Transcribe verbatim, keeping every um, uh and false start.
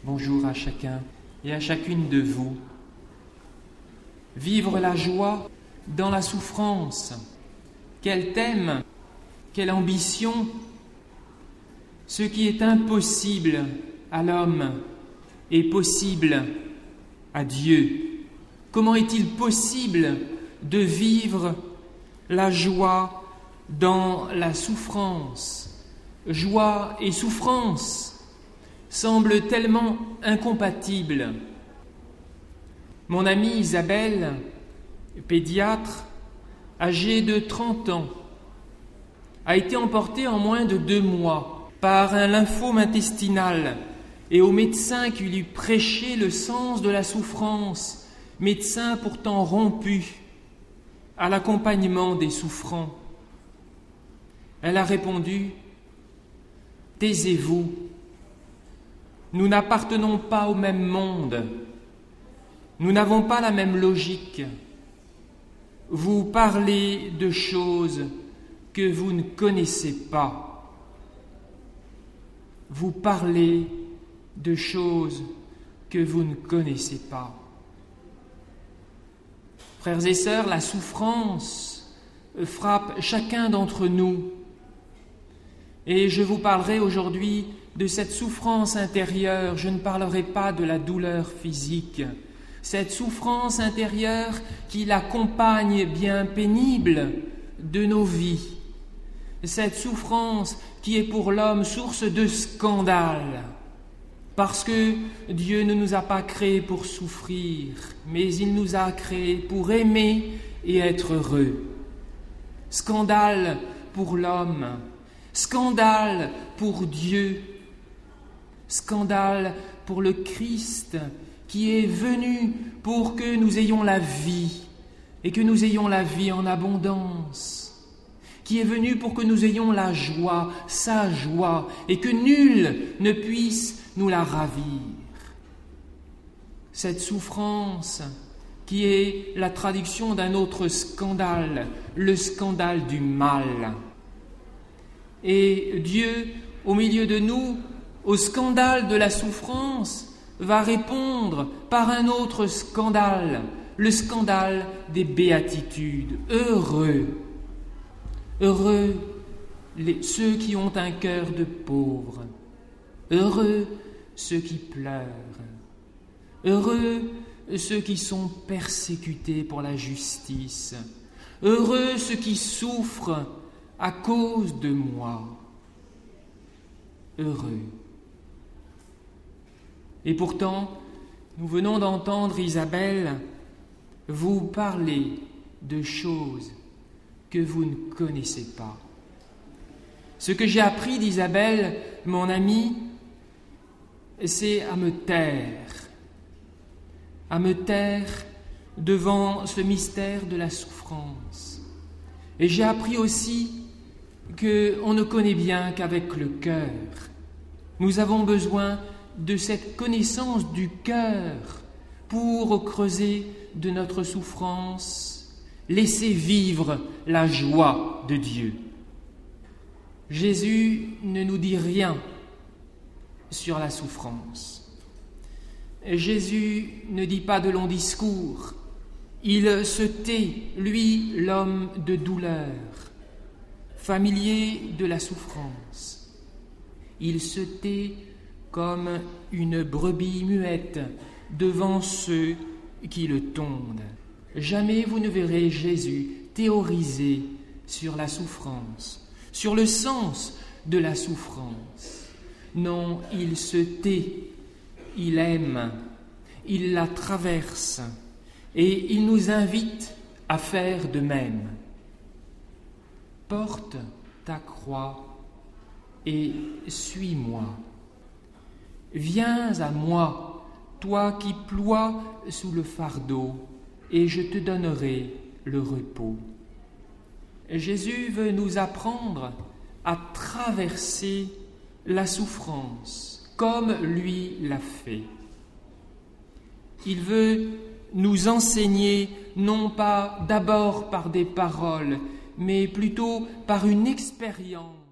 Bonjour à chacun et à chacune de vous. Vivre la joie dans la souffrance. Quel thème, quelle ambition. Ce qui est impossible à l'homme est possible à Dieu. Comment est-il possible de vivre la joie dans la souffrance? Joie et souffrance semblent tellement incompatibles. Mon amie Isabelle, pédiatre, âgée de trente ans, a été emportée en moins de deux mois par un lymphome intestinal et au médecin qui lui prêchait le sens de la souffrance, médecin pourtant rompu à l'accompagnement des souffrants. Elle a répondu « Taisez-vous, nous n'appartenons pas au même monde, nous n'avons pas la même logique. Vous parlez de choses que vous ne connaissez pas. Vous parlez de choses que vous ne connaissez pas. » Frères et sœurs, la souffrance frappe chacun d'entre nous. Et je vous parlerai aujourd'hui de cette souffrance intérieure. Je ne parlerai pas de la douleur physique. Cette souffrance intérieure qui l'accompagne bien pénible de nos vies. Cette souffrance qui est pour l'homme source de scandale. Parce que Dieu ne nous a pas créés pour souffrir, mais il nous a créés pour aimer et être heureux. Scandale pour l'homme, scandale pour Dieu, scandale pour le Christ qui est venu pour que nous ayons la vie et que nous ayons la vie en abondance, qui est venu pour que nous ayons la joie, sa joie, et que nul ne puisse nous la ravir. Cette souffrance qui est la traduction d'un autre scandale, le scandale du mal. Et Dieu, au milieu de nous, au scandale de la souffrance, va répondre par un autre scandale, le scandale des béatitudes. Heureux, heureux les, ceux qui ont un cœur de pauvre, heureux ceux qui pleurent, heureux ceux qui sont persécutés pour la justice, heureux ceux qui souffrent à cause de moi, heureux. Et pourtant, nous venons d'entendre Isabelle vous parler de choses que vous ne connaissez pas. Ce que j'ai appris d'Isabelle, mon amie, c'est à me taire, à me taire devant ce mystère de la souffrance. Et j'ai appris aussi qu'on ne connaît bien qu'avec le cœur. Nous avons besoin de cette connaissance du cœur pour, au creuset de notre souffrance, laisser vivre la joie de Dieu. Jésus ne nous dit rien sur la souffrance. Jésus ne dit pas de longs discours. Il se tait, lui, l'homme de douleur, familier de la souffrance. Il se tait comme une brebis muette devant ceux qui le tondent. Jamais vous ne verrez Jésus théoriser sur la souffrance, sur le sens de la souffrance. Non, il se tait, il aime, il la traverse et il nous invite à faire de même. Porte ta croix et suis-moi. Viens à moi, toi qui ploies sous le fardeau, et je te donnerai le repos. Jésus veut nous apprendre à traverser la souffrance comme lui l'a fait. Il veut nous enseigner non pas d'abord par des paroles, mais plutôt par une expérience.